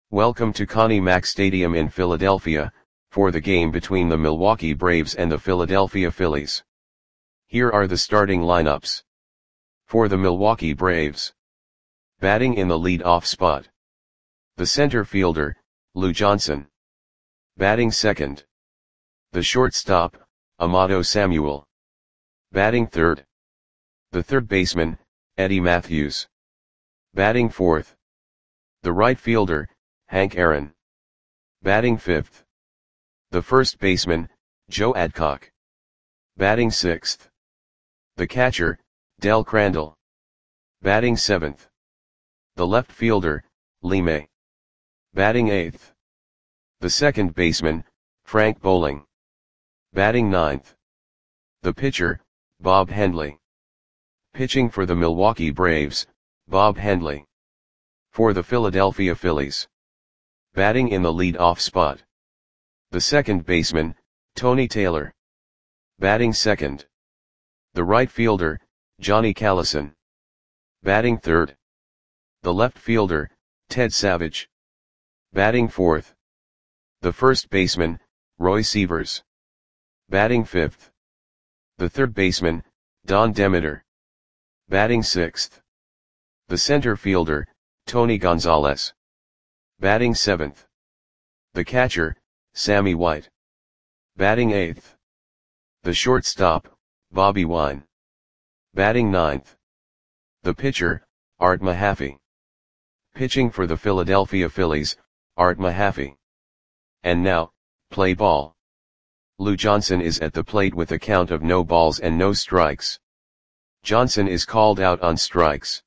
Welcome to Connie Mack Stadium in Philadelphia, for the game between the Milwaukee Braves and the Philadelphia Phillies. Here are the starting lineups. For the Milwaukee Braves. Batting in the lead-off spot. The center fielder, Lou Johnson. Batting second. The shortstop, Amato Samuel. Batting third. The third baseman, Eddie Mathews. Batting fourth. The right fielder, Hank Aaron. Batting fifth. The first baseman, Joe Adcock. Batting sixth. The catcher, Del Crandall. Batting seventh. The left fielder, Lee May. Batting eighth. The second baseman, Frank Bowling. Batting ninth. The pitcher, Bob Hendley. Pitching for the Milwaukee Braves, Bob Hendley. For the Philadelphia Phillies. Batting in the lead-off spot. The second baseman, Tony Taylor. Batting second. The right fielder, Johnny Callison. Batting third. The left fielder, Ted Savage. Batting fourth. The first baseman, Roy Sievers. Batting fifth. The third baseman, Don Demeter. Batting sixth. The center fielder, Tony Gonzalez. Batting seventh. The catcher, Sammy White. Batting eighth. The shortstop, Bobby Wine. Batting ninth. The pitcher, Art Mahaffey. Pitching for the Philadelphia Phillies, Art Mahaffey. And now, play ball. Lou Johnson is at the plate with a count of no balls and no strikes. Johnson is called out on strikes.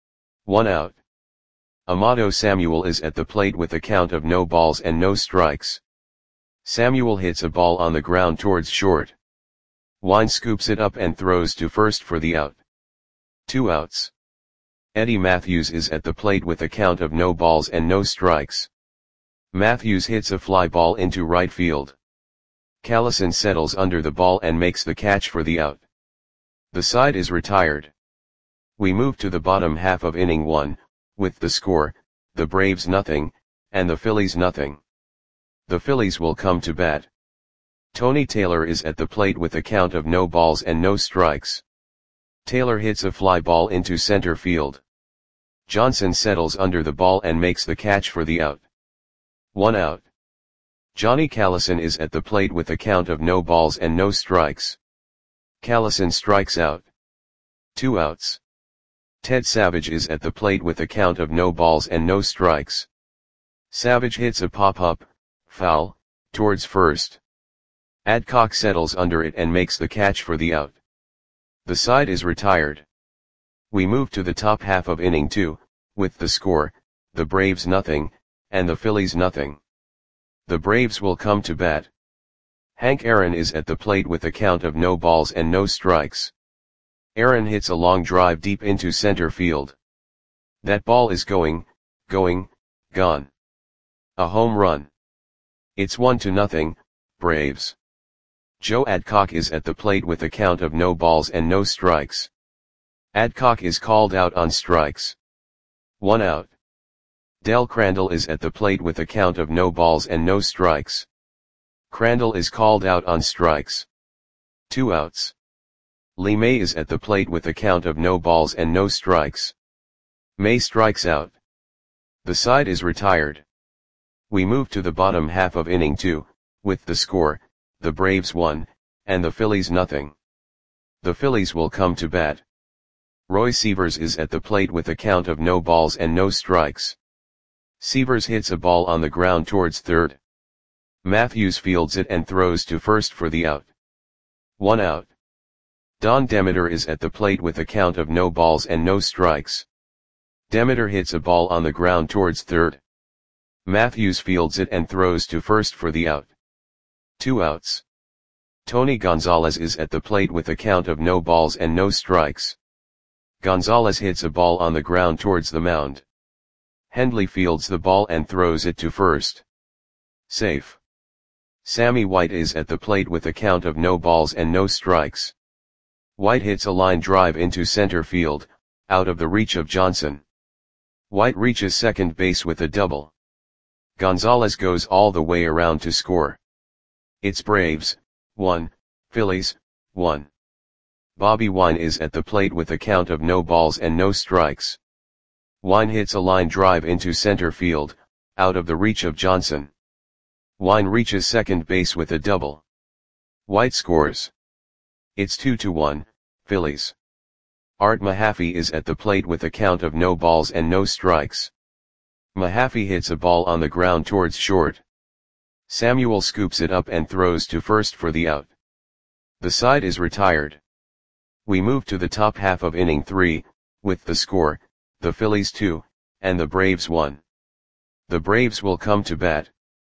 1 out. Amato Samuel is at the plate with a count of no balls and no strikes. Samuel hits a ball on the ground towards short. Wine scoops it up and throws to first for the out. 2 outs. Eddie Mathews is at the plate with a count of no balls and no strikes. Mathews hits a fly ball into right field. Callison settles under the ball and makes the catch for the out. The side is retired. We move to the bottom half of inning 1, with the score, the Braves nothing, and the Phillies nothing. The Phillies will come to bat. Tony Taylor is at the plate with a count of no balls and no strikes. Taylor hits a fly ball into center field. Johnson settles under the ball and makes the catch for the out. 1 out. Johnny Callison is at the plate with a count of no balls and no strikes. Callison strikes out. 2 outs. Ted Savage is at the plate with a count of no balls and no strikes. Savage hits a pop-up, foul, towards first. Adcock settles under it and makes the catch for the out. The side is retired. We move to the top half of inning 2, with the score, the Braves nothing, and the Phillies nothing. The Braves will come to bat. Hank Aaron is at the plate with a count of no balls and no strikes. Aaron hits a long drive deep into center field. That ball is gone. A home run. It's 1-0, Braves. Joe Adcock is at the plate with a count of no balls and no strikes. Adcock is called out on strikes. 1 out. Del Crandall is at the plate with a count of no balls and no strikes. Crandall is called out on strikes. 2 outs. Lee May is at the plate with a count of no balls and no strikes. May strikes out. The side is retired. We move to the bottom half of inning 2, with the score, the Braves 1, and the Phillies nothing. The Phillies will come to bat. Roy Sievers is at the plate with a count of no balls and no strikes. Sievers hits a ball on the ground towards third. Mathews fields it and throws to first for the out. 1 out. Don Demeter is at the plate with a count of no balls and no strikes. Demeter hits a ball on the ground towards third. Mathews fields it and throws to first for the out. 2 outs. Tony Gonzalez is at the plate with a count of no balls and no strikes. Gonzalez hits a ball on the ground towards the mound. Hendley fields the ball and throws it to first. Safe. Sammy White is at the plate with a count of no balls and no strikes. White hits a line drive into center field, out of the reach of Johnson. White reaches second base with a double. Gonzalez goes all the way around to score. It's Braves, 1, Phillies, 1. Bobby Wine is at the plate with a count of no balls and no strikes. Wine hits a line drive into center field, out of the reach of Johnson. Wine reaches second base with a double. White scores. It's 2-1, Phillies. Art Mahaffey is at the plate with a count of no balls and no strikes. Mahaffey hits a ball on the ground towards short. Samuel scoops it up and throws to first for the out. The side is retired. We move to the top half of inning 3, with the score, the Phillies 2, and the Braves 1. The Braves will come to bat.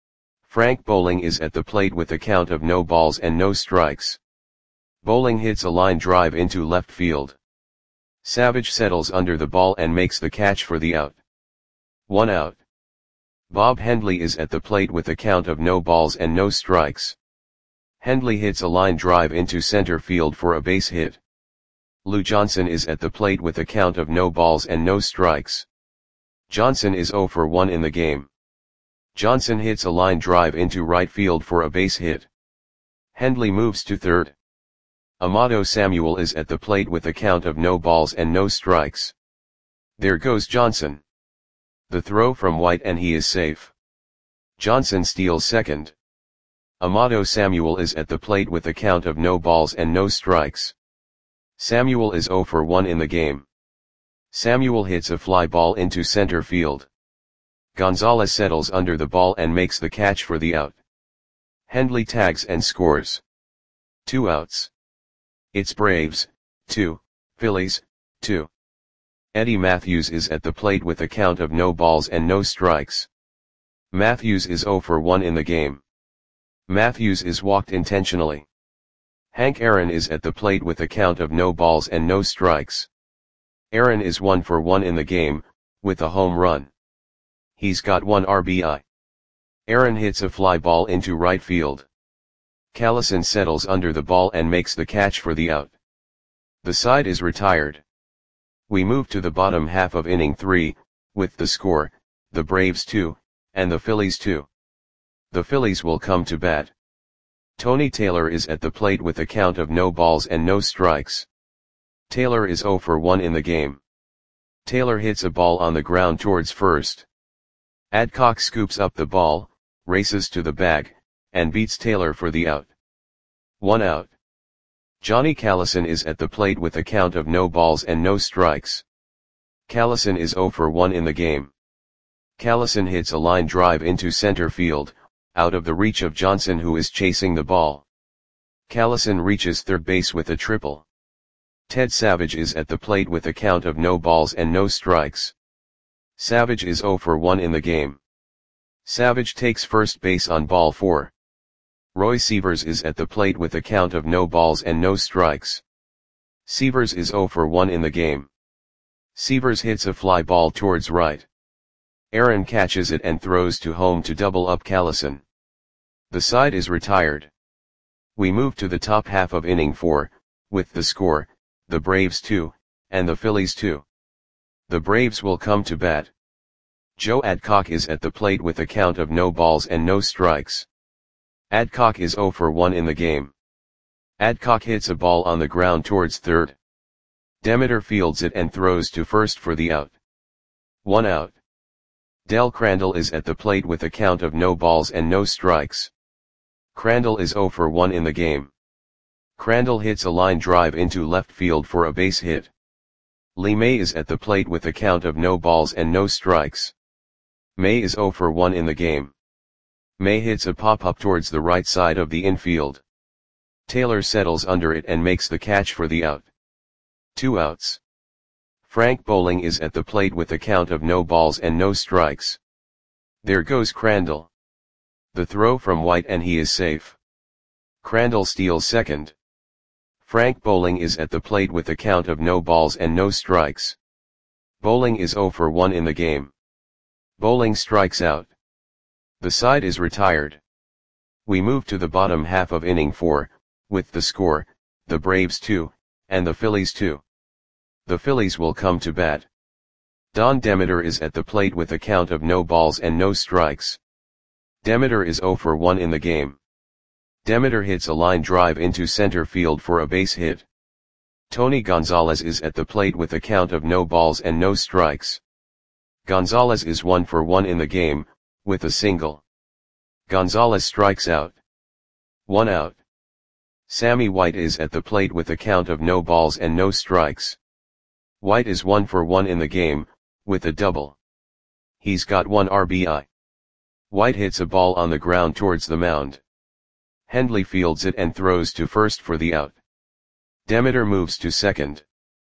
Frank Bowling is at the plate with a count of no balls and no strikes. Bowling hits a line drive into left field. Savage settles under the ball and makes the catch for the out. 1 out. Bob Hendley is at the plate with a count of no balls and no strikes. Hendley hits a line drive into center field for a base hit. Lou Johnson is at the plate with a count of no balls and no strikes. Johnson is 0 for 1 in the game. Johnson hits a line drive into right field for a base hit. Hendley moves to third. Amato Samuel is at the plate with a count of no balls and no strikes. There goes Johnson. The throw from White and he is safe. Johnson steals second. Amato Samuel is at the plate with a count of no balls and no strikes. Samuel is 0 for 1 in the game. Samuel hits a fly ball into center field. Gonzalez settles under the ball and makes the catch for the out. Hendley tags and scores. 2 outs. It's Braves, 2, Phillies, 2. Eddie Matthews is at the plate with a count of no balls and no strikes. Matthews is 0 for 1 in the game. Matthews is walked intentionally. Hank Aaron is at the plate with a count of no balls and no strikes. Aaron is 1 for 1 in the game, with a home run. He's got 1 RBI. Aaron hits a fly ball into right field. Callison settles under the ball and makes the catch for the out. The side is retired. We move to the bottom half of inning 3, with the score, the Braves 2, and the Phillies 2. The Phillies will come to bat. Tony Taylor is at the plate with a count of no balls and no strikes. Taylor is 0 for 1 in the game. Taylor hits a ball on the ground towards first. Adcock scoops up the ball, races to the bag, and beats Taylor for the out. 1 out. Johnny Callison is at the plate with a count of no balls and no strikes. Callison is 0 for 1 in the game. Callison hits a line drive into center field, out of the reach of Johnson who is chasing the ball. Callison reaches third base with a triple. Ted Savage is at the plate with a count of no balls and no strikes. Savage is 0 for 1 in the game. Savage takes first base on ball 4. Roy Sievers is at the plate with a count of no balls and no strikes. Sievers is 0 for 1 in the game. Sievers hits a fly ball towards right. Aaron catches it and throws to home to double up Callison. The side is retired. We move to the top half of inning 4, with the score, the Braves 2, and the Phillies 2. The Braves will come to bat. Joe Adcock is at the plate with a count of no balls and no strikes. Adcock is 0 for 1 in the game. Adcock hits a ball on the ground towards third. Demeter fields it and throws to first for the out. 1 out. Del Crandall is at the plate with a count of no balls and no strikes. Crandall is 0 for 1 in the game. Crandall hits a line drive into left field for a base hit. Lee May is at the plate with a count of no balls and no strikes. May is 0 for 1 in the game. May hits a pop-up towards the right side of the infield. Taylor settles under it and makes the catch for the out. 2 outs. Frank Bowling is at the plate with a count of no balls and no strikes. There goes Crandall. The throw from White and he is safe. Crandall steals second. Frank Bowling is at the plate with a count of no balls and no strikes. Bowling is 0 for 1 in the game. Bowling strikes out. The side is retired. We move to the bottom half of inning 4, with the score, the Braves 2, and the Phillies 2. The Phillies will come to bat. Don Demeter is at the plate with a count of no balls and no strikes. Demeter is 0 for 1 in the game. Demeter hits a line drive into center field for a base hit. Tony Gonzalez is at the plate with a count of no balls and no strikes. Gonzalez is 1 for 1 in the game, with a single. Gonzalez strikes out. 1 out. Sammy White is at the plate with a count of no balls and no strikes. White is 1 for 1 in the game, with a double. He's got 1 RBI. White hits a ball on the ground towards the mound. Hendley fields it and throws to first for the out. Demeter moves to second.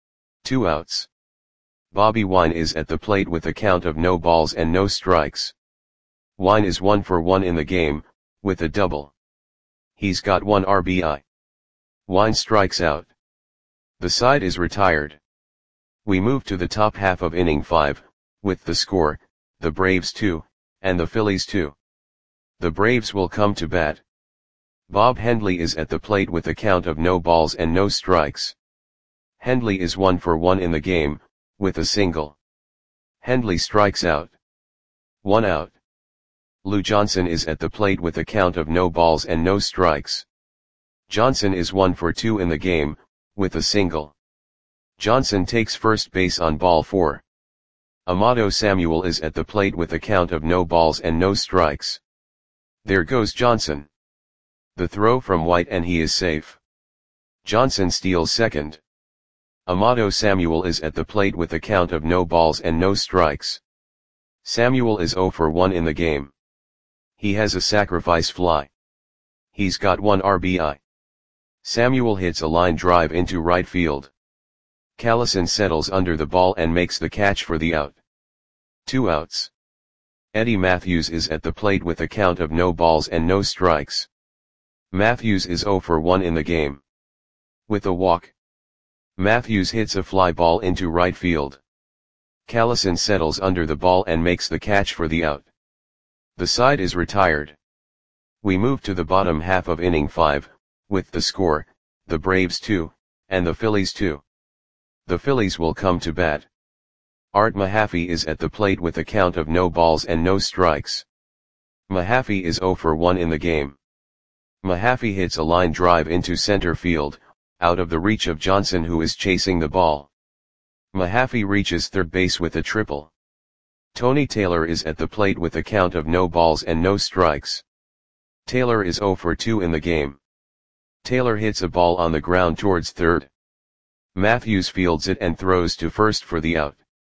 2 outs. Bobby Wine is at the plate with a count of no balls and no strikes. Wine is 1 for 1 in the game, with a double. He's got 1 RBI. Wine strikes out. The side is retired. We move to the top half of inning 5, with the score, the Braves 2, and the Phillies 2. The Braves will come to bat. Bob Hendley is at the plate with a count of no balls and no strikes. Hendley is 1 for 1 in the game, with a single. Hendley strikes out. 1 out. Lou Johnson is at the plate with a count of no balls and no strikes. Johnson is 1 for 2 in the game, with a single. Johnson takes first base on ball 4. Amato Samuel is at the plate with a count of no balls and no strikes. There goes Johnson. The throw from White and he is safe. Johnson steals second. Amato Samuel is at the plate with a count of no balls and no strikes. Samuel is 0 for 1 in the game. He has a sacrifice fly. He's got 1 RBI. Samuel hits a line drive into right field. Callison settles under the ball and makes the catch for the out. 2 outs. Eddie Matthews is at the plate with a count of no balls and no strikes. Matthews is 0 for 1 in the game. With a walk. Matthews hits a fly ball into right field. Callison settles under the ball and makes the catch for the out. The side is retired. We move to the bottom half of inning 5, with the score, the Braves 2, and the Phillies 2. The Phillies will come to bat. Art Mahaffey is at the plate with a count of no balls and no strikes. Mahaffey is 0 for 1 in the game. Mahaffey hits a line drive into center field, out of the reach of Johnson who is chasing the ball. Mahaffey reaches third base with a triple. Tony Taylor is at the plate with a count of no balls and no strikes. Taylor is 0 for 2 in the game. Taylor hits a ball on the ground towards third. Matthews fields it and throws to first for the out.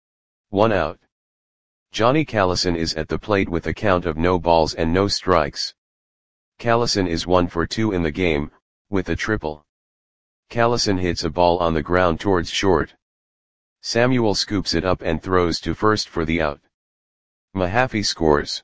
1 out. Johnny Callison is at the plate with a count of no balls and no strikes. Callison is 1 for 2 in the game, with a triple. Callison hits a ball on the ground towards short. Samuel scoops it up and throws to first for the out. Mahaffey scores.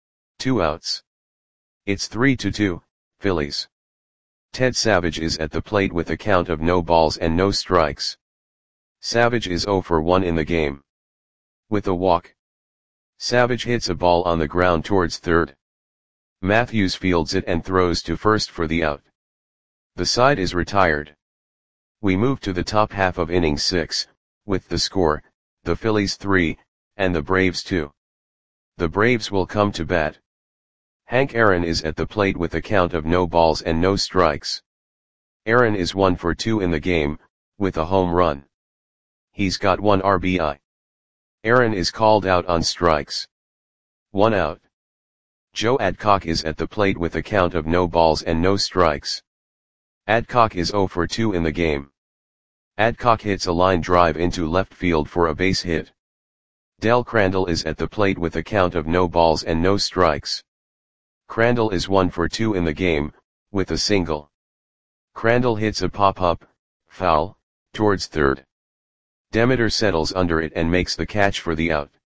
2 outs. It's 3-2, Phillies. Ted Savage is at the plate with a count of no balls and no strikes. Savage is 0 for 1 in the game. With a walk. Savage hits a ball on the ground towards third. Matthews fields it and throws to first for the out. The side is retired. We move to the top half of inning 6, with the score, the Phillies 3, and the Braves 2. The Braves will come to bat. Hank Aaron is at the plate with a count of no balls and no strikes. Aaron is 1 for 2 in the game, with a home run. He's got 1 RBI. Aaron is called out on strikes. 1 out. Joe Adcock is at the plate with a count of no balls and no strikes. Adcock is 0 for 2 in the game. Adcock hits a line drive into left field for a base hit. Del Crandall is at the plate with a count of no balls and no strikes. Crandall is 1 for 2 in the game, with a single. Crandall hits a pop-up, foul, towards third. Demeter settles under it and makes the catch for the out.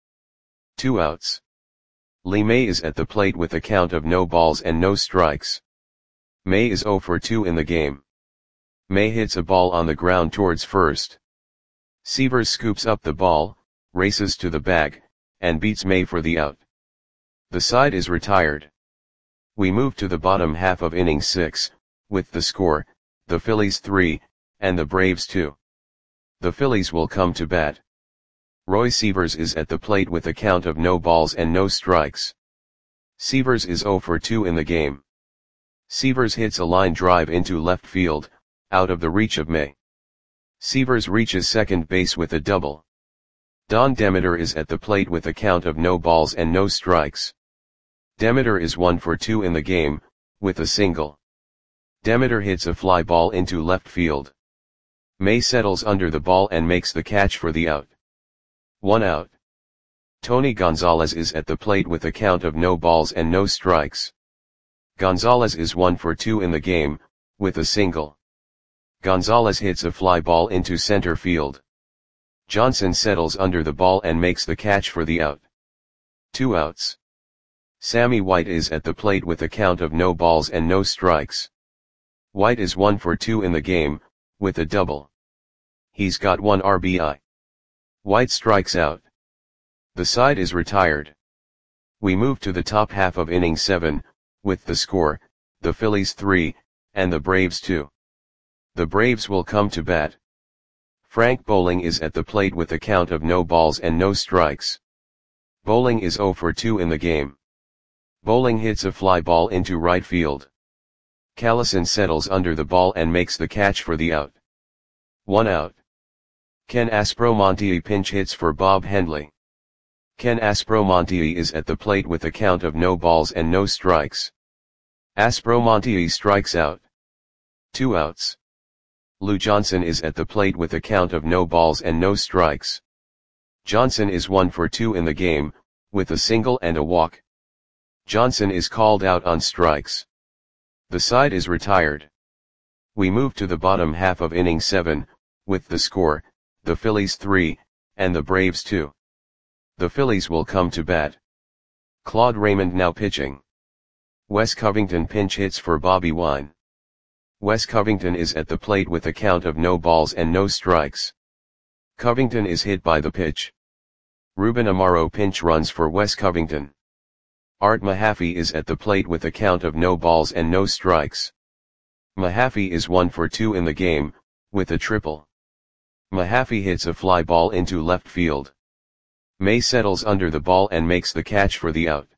2 outs. Lee May is at the plate with a count of no balls and no strikes. May is 0 for 2 in the game. May hits a ball on the ground towards first. Severs scoops up the ball, races to the bag, and beats May for the out. The side is retired. We move to the bottom half of inning 6, with the score, the Phillies 3, and the Braves 2. The Phillies will come to bat. Roy Severs is at the plate with a count of no balls and no strikes. Sievers is 0 for 2 in the game. Sievers hits a line drive into left field, out of the reach of May. Sievers reaches second base with a double. Don Demeter is at the plate with a count of no balls and no strikes. Demeter is 1 for 2 in the game, with a single. Demeter hits a fly ball into left field. May settles under the ball and makes the catch for the out. 1 out. Tony Gonzalez is at the plate with a count of no balls and no strikes. Gonzalez is 1 for 2 in the game, with a single. Gonzalez hits a fly ball into center field. Johnson settles under the ball and makes the catch for the out. 2 outs. Sammy White is at the plate with a count of no balls and no strikes. White is 1 for 2 in the game, with a double. He's got 1 RBI. White strikes out. The side is retired. We move to the top half of inning 7, with the score, the Phillies 3, and the Braves 2. The Braves will come to bat. Frank Bowling is at the plate with a count of no balls and no strikes. Bowling is 0 for 2 in the game. Bowling hits a fly ball into right field. Callison settles under the ball and makes the catch for the out. 1 out. Ken Aspromonte pinch hits for Bob Hendley. Ken Aspromonte is at the plate with a count of no balls and no strikes. Aspromonte strikes out. 2 outs. Lou Johnson is at the plate with a count of no balls and no strikes. Johnson is 1 for 2 in the game, with a single and a walk. Johnson is called out on strikes. The side is retired. We move to the bottom half of inning 7, with the score, the Phillies 3, and the Braves 2. The Phillies will come to bat. Claude Raymond now pitching. Wes Covington pinch hits for Bobby Wine. Wes Covington is at the plate with a count of no balls and no strikes. Covington is hit by the pitch. Ruben Amaro pinch runs for Wes Covington. Art Mahaffey is at the plate with a count of no balls and no strikes. Mahaffey is 1 for 2 in the game, with a triple. Mahaffey hits a fly ball into left field. May settles under the ball and makes the catch for the out.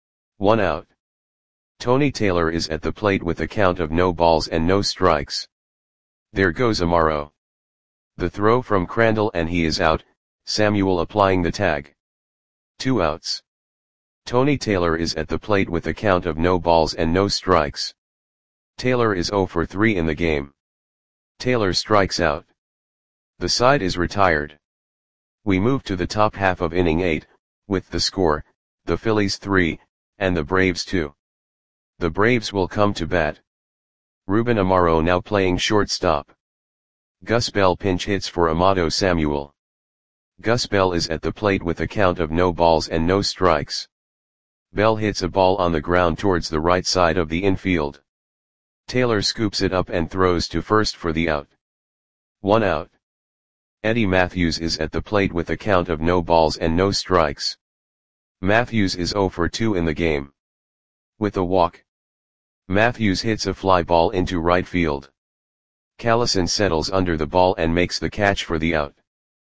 1 out. Tony Taylor is at the plate with a count of no balls and no strikes. There goes Amaro. The throw from Crandall and he is out, Samuel applying the tag. 2 outs. Tony Taylor is at the plate with a count of no balls and no strikes. Taylor is 0 for 3 in the game. Taylor strikes out. The side is retired. We move to the top half of inning 8, with the score, the Phillies 3, and the Braves 2. The Braves will come to bat. Ruben Amaro now playing shortstop. Gus Bell pinch hits for Amato Samuel. Gus Bell is at the plate with a count of no balls and no strikes. Bell hits a ball on the ground towards the right side of the infield. Taylor scoops it up and throws to first for the out. 1 out. Eddie Matthews is at the plate with a count of no balls and no strikes. Matthews is 0 for 2 in the game. With a walk. Matthews hits a fly ball into right field. Callison settles under the ball and makes the catch for the out.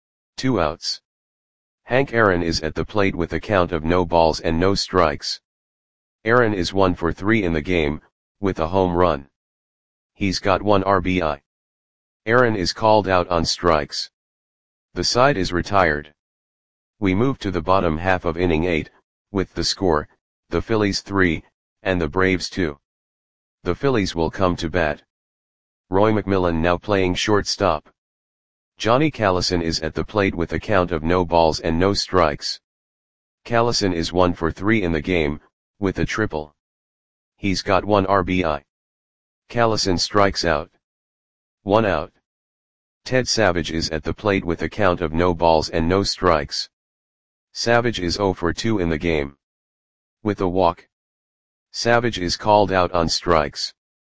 2 outs. Hank Aaron is at the plate with a count of no balls and no strikes. Aaron is 1 for 3 in the game, with a home run. He's got 1 RBI. Aaron is called out on strikes. The side is retired. We move to the bottom half of inning 8, with the score, the Phillies 3, and the Braves 2. The Phillies will come to bat. Roy McMillan now playing shortstop. Johnny Callison is at the plate with a count of no balls and no strikes. Callison is 1 for 3 in the game, with a triple. He's got 1 RBI. Callison strikes out. 1 out. Ted Savage is at the plate with a count of no balls and no strikes. Savage is 0 for 2 in the game. With a walk. Savage is called out on strikes.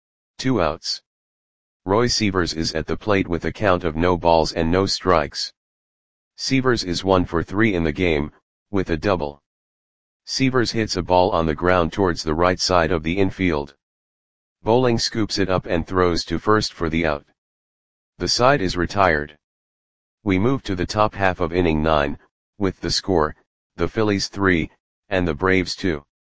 2 outs. Roy Sievers is at the plate with a count of no balls and no strikes. Sievers is 1 for 3 in the game, with a double. Sievers hits a ball on the ground towards the right side of the infield. Bowling scoops it up and throws to first for the out. The side is retired. We move to the top half of inning 9, with the score, the Phillies 3, and the Braves 2.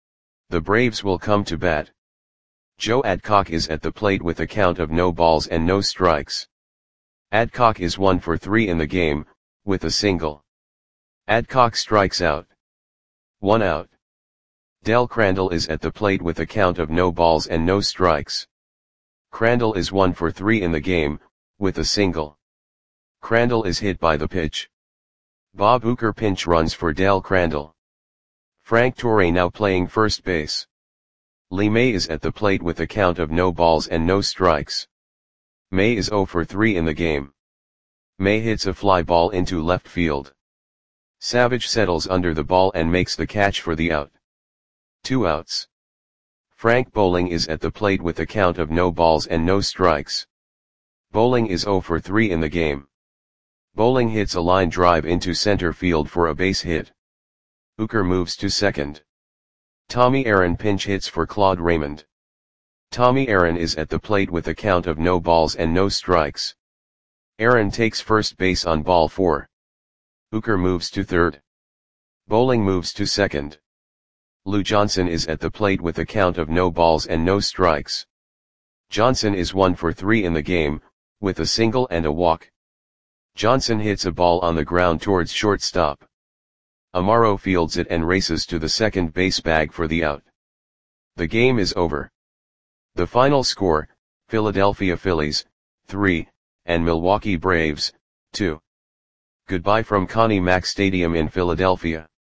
The Braves will come to bat. Joe Adcock is at the plate with a count of no balls and no strikes. Adcock is 1 for 3 in the game, with a single. Adcock strikes out. 1 out. Del Crandall is at the plate with a count of no balls and no strikes. Crandall is 1 for 3 in the game, with a single. Crandall is hit by the pitch. Bob Uecker pinch runs for Del Crandall. Frank Torre now playing first base. Lee May is at the plate with a count of no balls and no strikes. May is 0 for 3 in the game. May hits a fly ball into left field. Savage settles under the ball and makes the catch for the out. 2 outs. Frank Bowling is at the plate with a count of no balls and no strikes. Bowling is 0 for 3 in the game. Bowling hits a line drive into center field for a base hit. Uecker moves to second. Tommy Aaron pinch hits for Claude Raymond. Tommy Aaron is at the plate with a count of no balls and no strikes. Aaron takes first base on ball 4. Uecker moves to third. Bowling moves to second. Lou Johnson is at the plate with a count of no balls and no strikes. Johnson is 1 for 3 in the game, with a single and a walk. Johnson hits a ball on the ground towards shortstop. Amaro fields it and races to the second base bag for the out. The game is over. The final score, Philadelphia Phillies, 3, and Milwaukee Braves, 2. Goodbye from Connie Mack Stadium in Philadelphia.